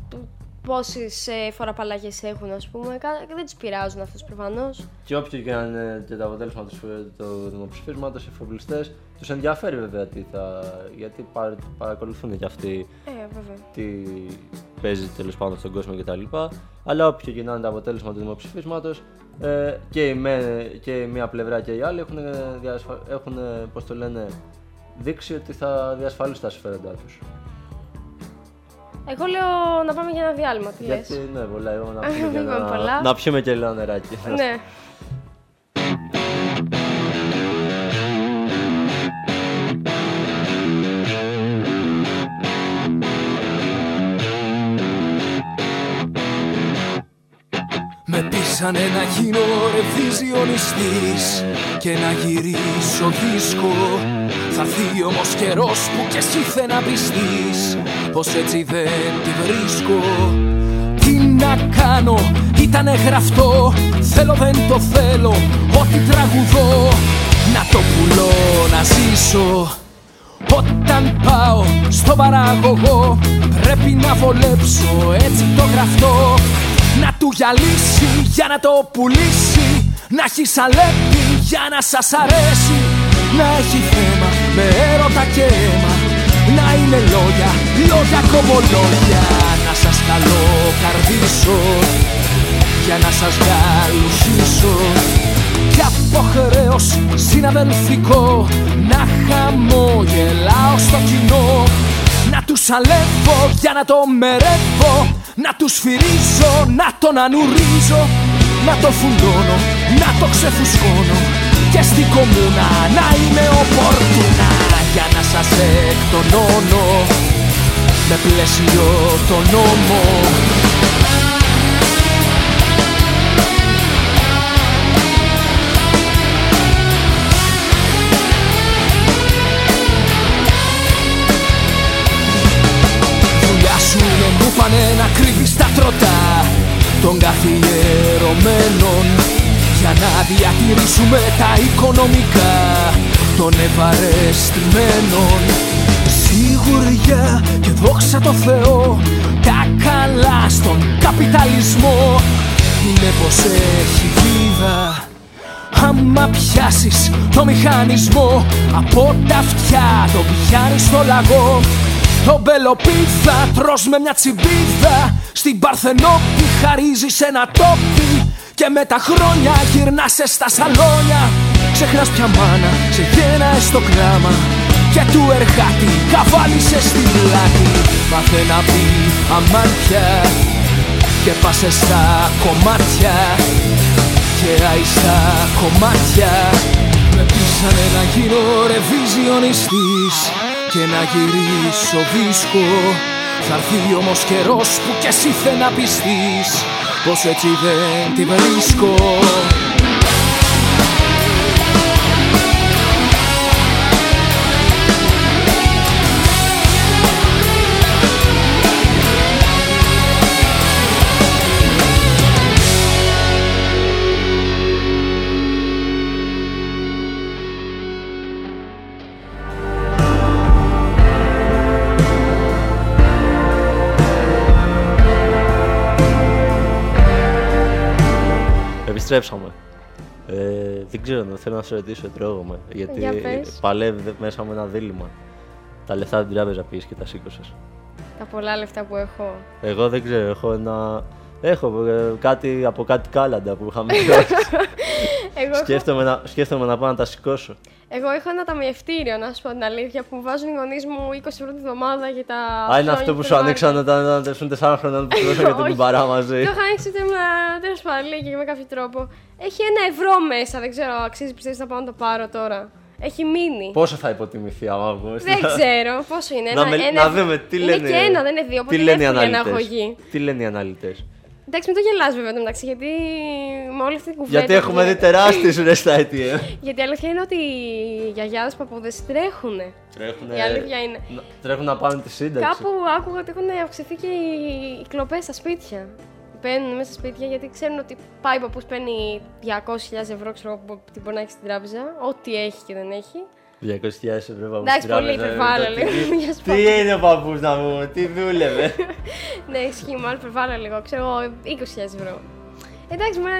Πόσες φοραπαλλαγές έχουν, ας πούμε, δεν τους πειράζουν αυτούς προφανώς. Και όποιο και να είναι και το αποτέλεσμα του δημοψηφίσματος, οι εφοπλιστές τους ενδιαφέρει βέβαια γιατί παρακολουθούν και αυτοί τι παίζει τέλος πάντων στον κόσμο κτλ. Αλλά όποιο και να είναι το αποτέλεσμα του δημοψηφίσματος, και η μία πλευρά και η άλλη έχουν πώς το λένε, δείξει ότι θα διασφαλίσουν τα συμφέροντά τους. Εγώ λέω να πάμε για ένα διάλειμμα, τι λες? Γιατί, ναι, πολλά, εγώ να πιούμε και λίγο νεράκι. Ναι. Με πείσανε να γίνω ρεβιζιονιστής και να γυρίσω δίσκο. Θα έρθει όμως καιρός που κι εσύ να πιστείς πως έτσι δεν τη βρίσκω. Τι να κάνω, ήτανε γραφτό, θέλω δεν το θέλω, ό,τι τραγουδώ να το πουλώ να ζήσω. Όταν πάω στο παραγωγό πρέπει να βολέψω έτσι το γραφτό. Να του γυαλίσει για να το πουλήσει, να έχει σαλέπι για να σας αρέσει. Να έχει θέμα με έρωτα και αίμα, να είναι λόγια, λόγια κομπολόγια. Να σας καλοκαρδίσω για να σας γαλουσίσω. Κι από χρέος συναδελφικό να χαμογελάω στο κοινό. Να τους αλεύω για να το μερεύω, να τους σφυρίζω, να τον ανουρίζω. Να το φουντώνω, να το ξεφουσκώνω και στην κομμούνα να είμαι οπορτούνα. Για να σας εκτονώνω με πλαίσιο το νόμο. Μου πάνε να κρύβεις τα τροτά των καθιερωμένων για να διατηρήσουμε τα οικονομικά των ευαρεστημένων. Σιγουριά και δόξα τω Θεώ, τα καλά στον καπιταλισμό είναι πως έχει βίδα. Άμα πιάσεις το μηχανισμό από τα αυτιά το πιάνεις στο λαγό. Το μπελοπίδα τρως με μια τσιμπίδα, στην Παρθενόπη χαρίζεις ένα τόπι και με τα χρόνια γυρνάς στα σαλόνια. Ξεχνάς πια μάνα, σε γένα στο κλάμα και του εργάτη καβάλισες στην πλάτη. Μάθε να πει αμάρτια και πάσε στα κομμάτια και άιστα κομμάτια. Με πείσανε να γίνω ρεβιζιονιστής και να γυρίσω δίσκο. Θα έρθει όμως καιρός που κι εσύ να πιστείς πως έτσι δεν τη βρίσκω. Επιστρέψαμε. Δεν ξέρω, θέλω να σε ρωτήσω, τρώγομαι. Γιατί παλεύει μέσα με ένα δίλημμα. Τα λεφτά από την τράπεζα πήγες και τα σήκωσες. Τα πολλά λεφτά που έχω. Εγώ δεν ξέρω, έχω κάτι από κάτι κάλαντα που είχαμε δώσει. Σκέφτομαι να πάω να τα σηκώσω. Εγώ έχω ένα ταμιευτήριο, να σου πω την αλήθεια, που μου βάζουν οι γονείς μου 20 ευρώ τη βδομάδα για τα. Α, είναι αυτό που σου ανοίξαν όταν τέσσερις 4 χρόνια που σου δώσαν για την κουμπαρά μαζί. Το είχα ανοίξει τέλος πάντων και με κάποιο τρόπο. Έχει 1 ευρώ μέσα, δεν ξέρω, αξίζει πιστεύεις να πάω να το πάρω τώρα. Έχει μείνει. Πόσο θα υποτιμηθεί άμα βγούμε? Δεν ξέρω πόσο είναι. Να δούμε τι λένε. Είναι και 1, δεν είναι 2, οπότε δεν είναι να έχω γη. Τι λένε οι αναλυτές? Εντάξει, μην το γελάς βέβαια το μεταξύ, γιατί με όλη αυτή την κουβέντα. Γιατί έχουμε δει τεράστιες ουρές στα ATM. Γιατί η αλήθεια είναι ότι οι γιαγιάδες παππούδες τρέχουνε. Η αλήθεια είναι. Τρέχουν να πάνε τη σύνταξη. Κάπου άκουγα ότι έχουν αυξηθεί και οι κλοπές στα σπίτια. Μπαίνουν μέσα στα σπίτια γιατί ξέρουν ότι πάει παππούς, παίρνει 200.000 ευρώ, ξέρω που μπορεί να έχει στην τράπεζα. Ό,τι έχει και δεν έχει. 200.000 ευρώ παππούς. Εντάξει, πολύ υπερβάλλω λίγο. Τι είναι ο παππούς να πούμε, τι δούλευε? Ναι, ισχύει, μάλλον υπερβάλλω λίγο. Ξέρω 20.000 ευρώ. Εντάξει, μα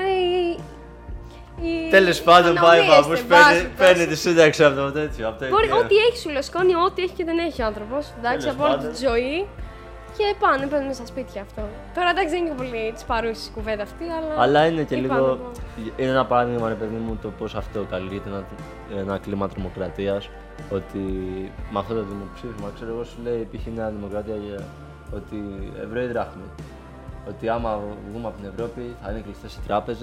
τέλος πάντων πάει παππούς, παίρνει τη σύνταξη από το τέτοιο. Ό,τι έχει σου λέω, σκόνη, ό,τι έχει και δεν έχει ο άνθρωπος. Εντάξει, από όλη τη ζωή. Και πάνε μέσα στα σπίτια αυτό. Τώρα εντάξει δεν είναι πολύ τη παρούση κουβέντα αυτή, αλλά είναι και λίγο. Είναι ένα παράδειγμα, ρε παιδί μου, το πώς αυτό καλλιεργείται ένα κλίμα τρομοκρατίας. Ότι με αυτό το δημοψήφισμα, ξέρω εγώ, σου λέει π.χ. η Νέα Δημοκρατία ότι Εβραίοι δράχμοι. Ότι άμα βγούμε από την Ευρώπη θα είναι κλειστές οι τράπεζες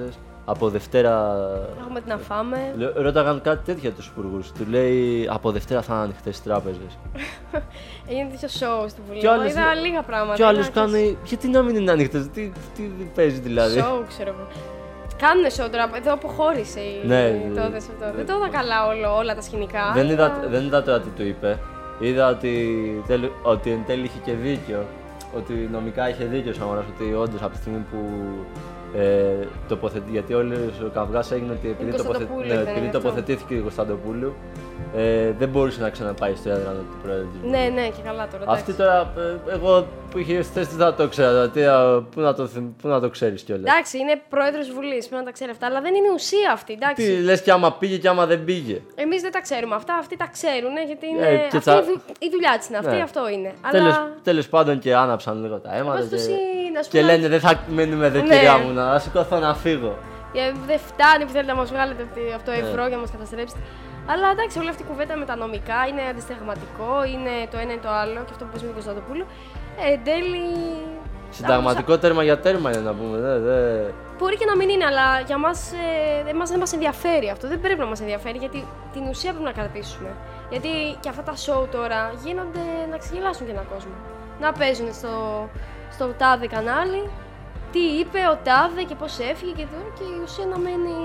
από Δευτέρα. Έχουμε τι να φάμε. Ρώταγαν κάτι τέτοια τους υπουργούς. Του λέει από Δευτέρα θα είναι ανοιχτές οι τράπεζες. Έγινε τέτοιο show στη Βουλή. Είδα λίγα πράγματα. Και ο άλλος κάνει. Γιατί να μην είναι ανοιχτές, τι παίζει δηλαδή. Show, ξέρω εγώ. Κάνουνε show τώρα. Εδώ αποχώρησε η. Ναι, δεν το είδα καλά όλα τα σκηνικά. Δεν είδα τώρα τι του είπε. Είδα ότι εν τέλει είχε και δίκιο. Ότι νομικά είχε δίκιο ο Σαμαράς, ότι όντως από τη στιγμή που τοποθετεί. Γιατί όλο ο καυγάς έγινε ότι επειδή τοποθετήθηκε η Κωνσταντοπούλου, δεν μπορούσε να ξαναπάει στο έδρανο του Πρόεδρου. Ναι, και καλά τώρα. Αυτή τώρα, εγώ που είχε στη θέση δεν θα το ξέρω. Πού να το ξέρεις κιόλας. Εντάξει, είναι Πρόεδρος Βουλής, πρέπει να τα ξέρει αυτά, αλλά δεν είναι ουσία αυτή. Εντάξει. Τι λες, κι άμα πήγε κι άμα δεν πήγε. Εμείς δεν τα ξέρουμε αυτά, αυτοί τα ξέρουν, γιατί είναι. Η δουλειά της είναι αυτή, αυτό είναι. Τέλος πάντων και άναψαν λίγο τα αίματα. Και λένε δεν θα μείνουμε εδώ, κυρία μου, να σηκωθώ να φύγω. Δεν φτάνει που θέλετε να μας βγάλετε από το ευρώ για να μας καταστρέψετε. Αλλά εντάξει, όλη αυτή η κουβέντα με τα νομικά είναι αντισταγματικό, είναι το ένα ή το άλλο και αυτό που είπε με τον Κωνσταντοπούλου. Εν τέλει. Συνταγματικό τέρμα για τέρμα είναι να πούμε. Μπορεί και να μην είναι, αλλά για μας δεν μας ενδιαφέρει αυτό. Δεν πρέπει να μας ενδιαφέρει, γιατί την ουσία πρέπει να κρατήσουμε. Γιατί και αυτά τα show τώρα γίνονται να ξεγελάσουν και έναν κόσμο. Να παίζουν στο τάδε κανάλι τι είπε ο τάδε και πώς έφυγε και η ουσία να μένει.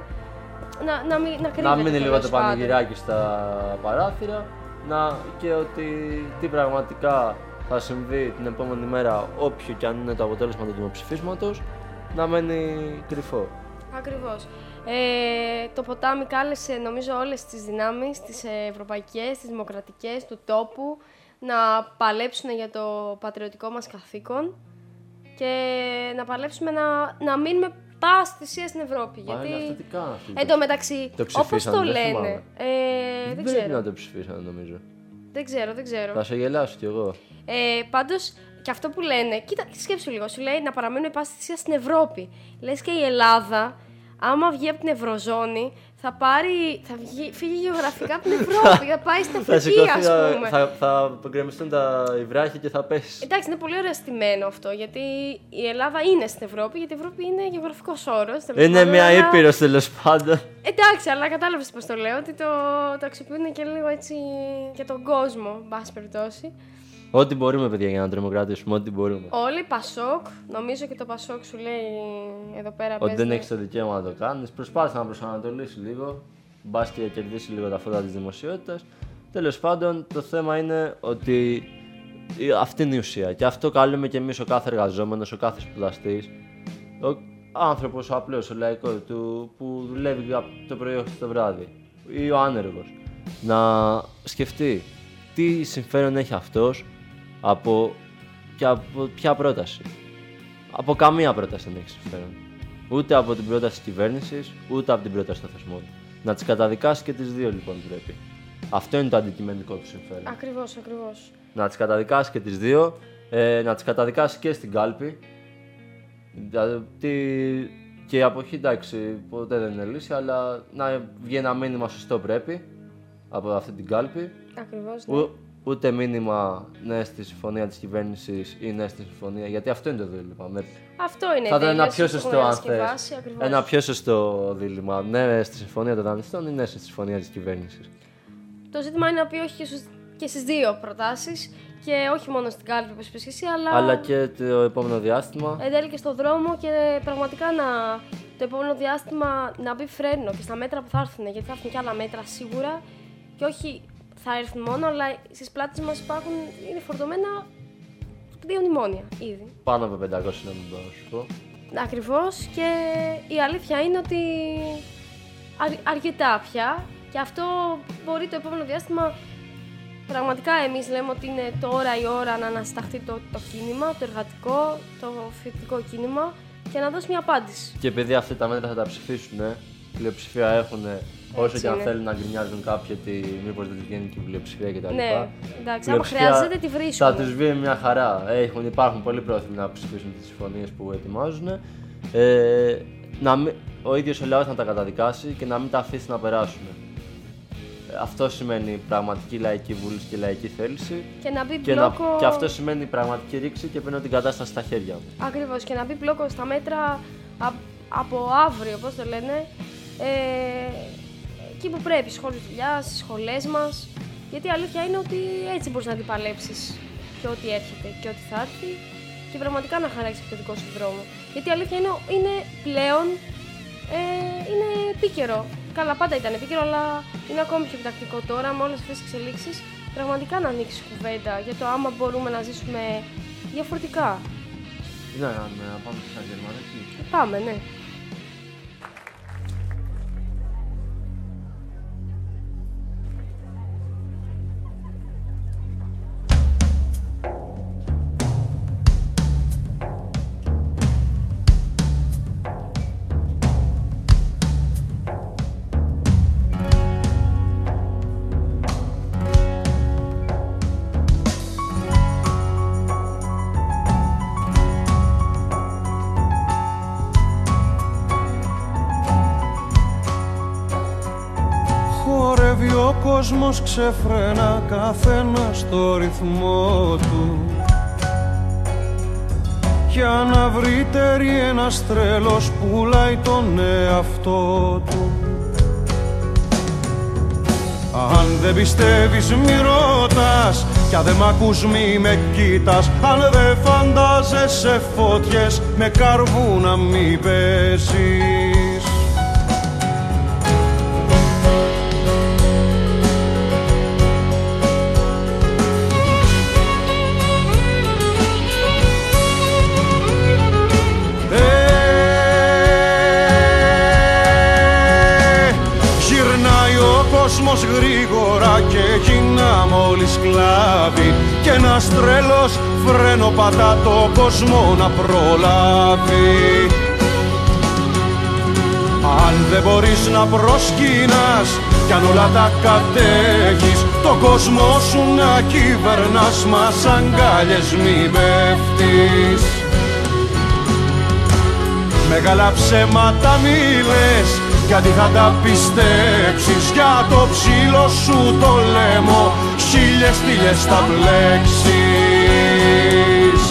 Να μείνει λίγο το πανηγυράκι στα παράθυρα και ότι τι πραγματικά θα συμβεί την επόμενη μέρα, όποιο και αν είναι το αποτέλεσμα του δημοψηφίσματος, να μένει κρυφό. Ακριβώς. Το ποτάμι κάλεσε νομίζω όλες τις δυνάμεις, τις ευρωπαϊκές, τις δημοκρατικές του τόπου, να παλέψουν για το πατριωτικό μας καθήκον και να παλέψουμε να μείνουμε πας θυσία στην Ευρώπη. Γιατί αυτά τι κάνουν αυτοί. Εν τω μεταξύ, όπως το λένε. Δεν ξέρω. Πρέπει να το ψηφίσανε νομίζω. Δεν ξέρω. Θα σε γελάσω κι εγώ. Πάντως, και αυτό που λένε, κοίτα, σκέψου λίγο, σου λέει να παραμείνουμε πάση θυσία στην Ευρώπη. Λες και η Ελλάδα, άμα βγει από την Ευρωζώνη, θα φύγει γεωγραφικά από την Ευρώπη, θα πάει στην Αφρική, ας πούμε. Θα γκρεμιστούν οι βράχοι και θα πέσει. Εντάξει, είναι πολύ ωραία στημένο αυτό, γιατί η Ελλάδα είναι στην Ευρώπη, γιατί η Ευρώπη είναι γεωγραφικός όρος. Είναι μια ήπειρος τέλος πάντων. Εντάξει, αλλά κατάλαβες πώς το λέω, ότι το αξιοποιούν και λίγο έτσι για τον κόσμο, εν πάση περιπτώσει. Ό,τι μπορούμε, παιδιά, για να τρομοκρατήσουμε, ό,τι μπορούμε. Όλοι Πασόκ, νομίζω και το Πασόκ σου λέει εδώ πέρα. Ότι δεν έχεις το δικαίωμα να το κάνεις. Προσπάθησε να προσανατολίσει λίγο. Μπας και κερδίσει λίγο τα φώτα της δημοσιότητας. Τέλος πάντων, το θέμα είναι ότι αυτή είναι η ουσία. Και αυτό καλούμε και εμείς ο κάθε εργαζόμενος, ο κάθε σπουδαστής. Ο άνθρωπος, ο απλός, ο λαϊκός, που δουλεύει από το πρωί μέχρι το βράδυ. Ή ο άνεργος. Να σκεφτεί τι συμφέρον έχει αυτός από ποια πρόταση. Από καμία πρόταση δεν έχει συμφέρον. Ούτε από την πρόταση της κυβέρνησης, ούτε από την πρόταση των θεσμών. Να τις καταδικάσει και τις δύο λοιπόν πρέπει. Αυτό είναι το αντικειμενικό του συμφέρον. Ακριβώς. Να τις καταδικάσει και τις δύο, να τις καταδικάσει και στην κάλπη. Δηλαδή, και η αποχή, εντάξει, ποτέ δεν είναι λύση, αλλά να βγει ένα μήνυμα σωστό πρέπει από αυτή την κάλπη. Ακριβώς, ναι. Ούτε μήνυμα ναι στη συμφωνία της κυβέρνησης ή ναι στη συμφωνία, γιατί αυτό είναι το δίλημμα. Αυτό είναι θα ήταν ένα πιο σωστό, αν θες. Ένα πιο σωστό δίλημμα. Ναι στη συμφωνία των δανειστών ή ναι στη συμφωνία της κυβέρνησης. Το ζήτημα είναι να πει όχι και στις δύο προτάσεις και όχι μόνο στην κάλπη όπως είπες εσύ, αλλά και το επόμενο διάστημα. Εν τέλει και στον δρόμο και πραγματικά το επόμενο διάστημα να μπει φρένο και στα μέτρα που θα έρθουν. Γιατί θα έρθουν και άλλα μέτρα σίγουρα και όχι θα έρθουν μόνο, αλλά στις πλάτες μας είναι φορτωμένα 2 μνημόνια ήδη. Πάνω από 500 να μην μπορώ να σου πω. Ακριβώς, και η αλήθεια είναι ότι αρκετά πια και αυτό μπορεί το επόμενο διάστημα. Πραγματικά εμείς λέμε ότι είναι τώρα η ώρα να ανασταχθεί το κίνημα, το εργατικό, το φοιτητικό κίνημα και να δώσει μια απάντηση. Και επειδή αυτά τα μέτρα θα τα ψηφίσουν, πλειοψηφία έχουν, όσο και αν θέλουν να γκρινιάζουν κάποιοι ότι μήπως δεν τους βγαίνει και η πλειοψηφία κτλ. Ναι, εντάξει, άμα χρειάζεται τη βρίσκουν. Θα τους βγει μια χαρά. Υπάρχουν πολλοί πρόθυμοι να ψηφίσουν τις συμφωνίες που ετοιμάζουν. Ο ίδιος ο λαός να τα καταδικάσει και να μην τα αφήσει να περάσουν. Αυτό σημαίνει πραγματική λαϊκή βούληση και λαϊκή θέληση. Και να μπει μπλόκο. Και αυτό σημαίνει πραγματική ρήξη και παίρνω την κατάσταση στα χέρια μου. Ακριβώς. Και να μπει μπλόκο στα μέτρα από αύριο, πώς το λένε, εκεί που πρέπει, σχόλες δουλειάς, στις σχολές μας. Γιατί η αλήθεια είναι ότι έτσι μπορείς να αντιπαλέψεις και ό,τι έρχεται και ό,τι θα έρθει και πραγματικά να χαράξεις το δικό σου δρόμο. Γιατί η αλήθεια είναι πλέον είναι επίκαιρο. Καλά, πάντα ήταν επίκαιρο, αλλά είναι ακόμη πιο επιτακτικό τώρα με όλες αυτές τις εξελίξεις. Πραγματικά να ανοίξει κουβέντα για το άμα μπορούμε να ζήσουμε διαφορετικά. Τι να κάνουμε, να πάμε στα γερμανική? Πάμε, ναι. Ο κόσμος ξεφρένα, καθένας στο ρυθμό του. Για να βρει τέρι ένας τρέλος πουλάει τον εαυτό του. Αν δεν πιστεύεις μη ρωτάς, κι αν δεν μ' ακούς μη με κοίτας. Αν δεν φαντάζεσαι φώτιες με καρβούνα μη πέσεις. Κόσμος γρήγορα και γίναμε όλοι σκλάβοι κι ένας τρέλος φρένο πατά το κόσμο να προλάβει. Αν δεν μπορείς να προσκυνάς κι αν όλα τα κατέχεις, τον κόσμο σου να κυβερνάς, μα σαν αγκάλιες μη πέφτεις. Μεγάλα ψέματα μη λες, γιατί θα τα πιστέψεις. Για το ψήλο σου το λαίμο χίλιες στήλες θα μπλέξεις.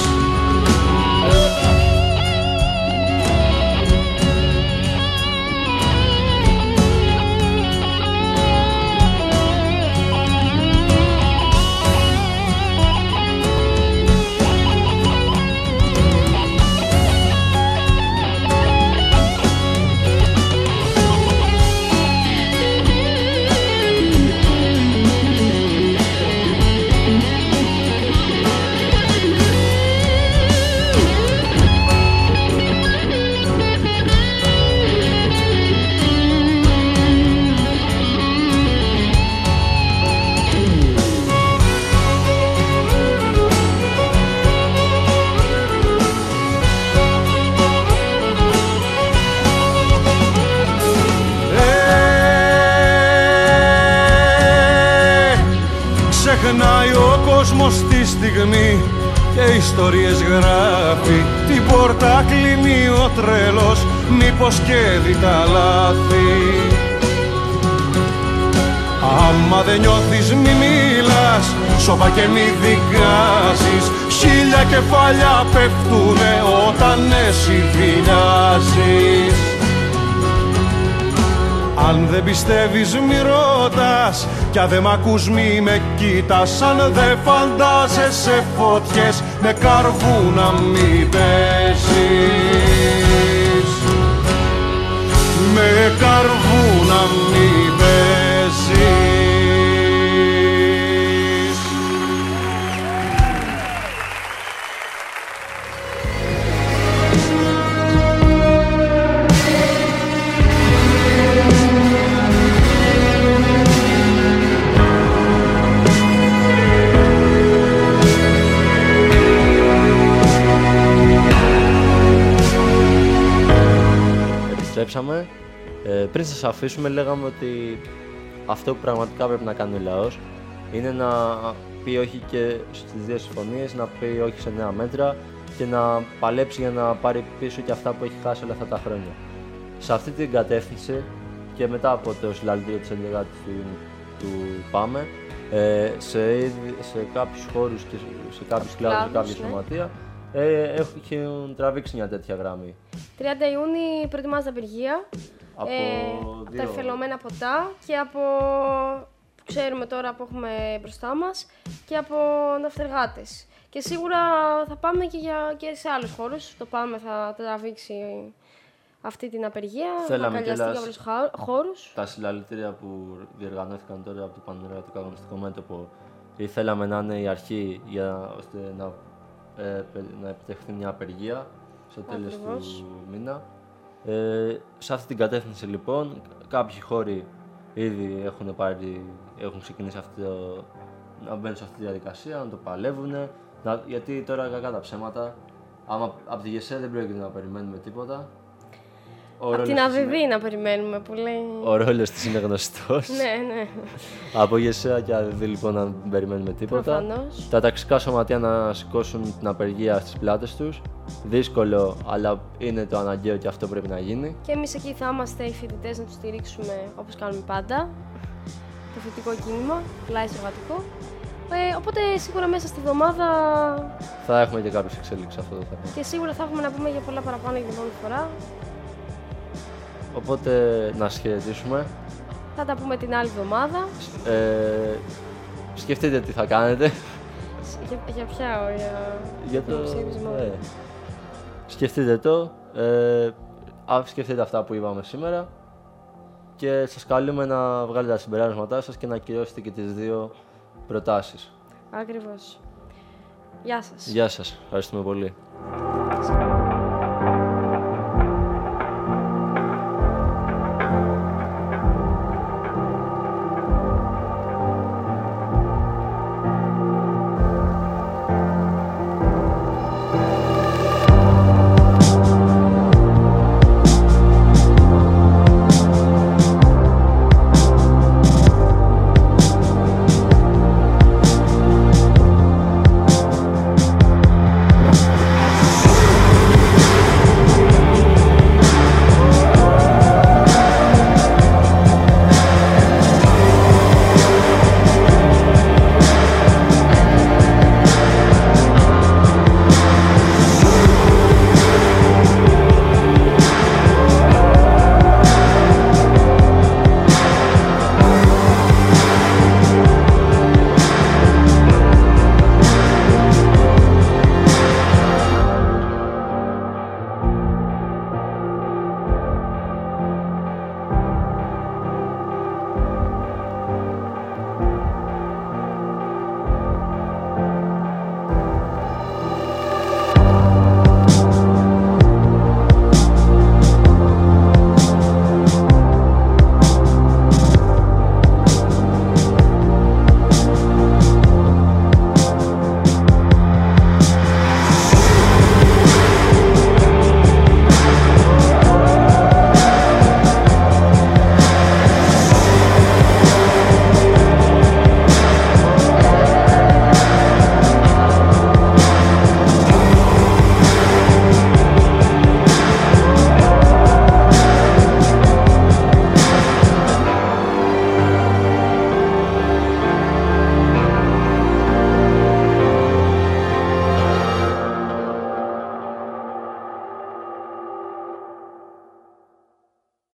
Ξεχνάει ο κόσμος τη στιγμή και ιστορίες γράφει. Την πόρτα κλείνει ο τρέλος, μήπως και δει τα λάθη. Άμα δεν νιώθεις μη μιλάς, σώπα και μη δικάζεις. Χίλια κεφάλια πέφτουνε όταν εσύ δειλιάζεις. Αν δεν πιστεύεις μη ρωτάς, κι αν δεν μ' ακούς μη με κοίτας. Αν δεν φαντάζεσαι φωτιές με καρβούνα μη παίζεις. Με καρβούνα μη παίζεις. Επιστρέψαμε. Πριν σας αφήσουμε, λέγαμε ότι αυτό που πραγματικά πρέπει να κάνει ο λαός είναι να πει όχι και στις δύο συμφωνίες, να πει όχι σε νέα μέτρα και να παλέψει για να πάρει πίσω και αυτά που έχει χάσει όλα αυτά τα χρόνια. Σε αυτή την κατεύθυνση και μετά από το συλλαλητήριο της 11ης του ΠΑΜΕ, σε κάποιους χώρους και σε κάποιους κλάδους, σε κάποια σωματεία, έχουν τραβήξει μια τέτοια γραμμή. 30 Ιούνιου προετοιμάζεται απεργία. Από τα εφελωμένα ποτά και από, που ξέρουμε τώρα που έχουμε μπροστά μας, και από ναυτεργάτες. Και σίγουρα θα πάμε και σε άλλους χώρους. Το ΠΑΜΕ θα τραβήξει αυτή την απεργία, θα αγκαλιαστεί για άλλους χώρους. Τα συλλαλητήρια που διοργανώθηκαν τώρα από το Πανελλαδικό Αγωνιστικό Μέτωπο, θέλαμε να είναι η αρχή ώστε να επιτευχθεί μια απεργία στο τέλος του μήνα. Σε αυτή την κατεύθυνση λοιπόν, κάποιοι χώροι ήδη έχουν ξεκινήσει να μπαίνουν σε αυτή τη διαδικασία, να το παλεύουν. Γιατί τώρα, κακά τα ψέματα, από τη ΓΕΣΕ δεν πρόκειται να περιμένουμε τίποτα. Από την ΑΒΒ να περιμένουμε που λέει. Ο ρόλος της είναι γνωστός. Ναι. Από ΓΕΣΕ και ΑΒΒ λοιπόν να μην περιμένουμε τίποτα. Προφανώς. Τα ταξικά σωματεία να σηκώσουν την απεργία στις πλάτες τους. Δύσκολο, αλλά είναι το αναγκαίο και αυτό πρέπει να γίνει. Και εμείς εκεί θα είμαστε οι φοιτητές να τους στηρίξουμε όπως κάνουμε πάντα. Το φοιτητικό κίνημα, πλάι στο εργατικό. Οπότε σίγουρα μέσα στη βδομάδα θα έχουμε και κάποιες εξέλιξεις αυτό το θέμα. Και σίγουρα θα έχουμε να πούμε για πολλά παραπάνω για την επόμενη φορά. Οπότε να σχεδιάσουμε. Θα τα πούμε την άλλη εβδομάδα. Σκεφτείτε τι θα κάνετε. Για ποια, για το ψήφισμα. Σκεφτείτε το. Σκεφτείτε αυτά που είπαμε σήμερα. Και σας καλούμε να βγάλετε τα συμπεράσματά σας και να ακυρώσετε και τις δύο προτάσεις. Ακριβώς. Γεια σας. Γεια σας. Ευχαριστούμε πολύ.